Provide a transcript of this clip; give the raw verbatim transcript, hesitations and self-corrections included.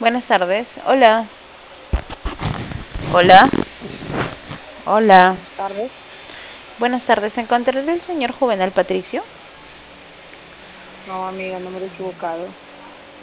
Buenas tardes. Hola. Hola. Hola. Buenas tardes. Buenas tardes. ¿Se encontrará el señor Juvenal Patricio? No, amiga, número equivocado.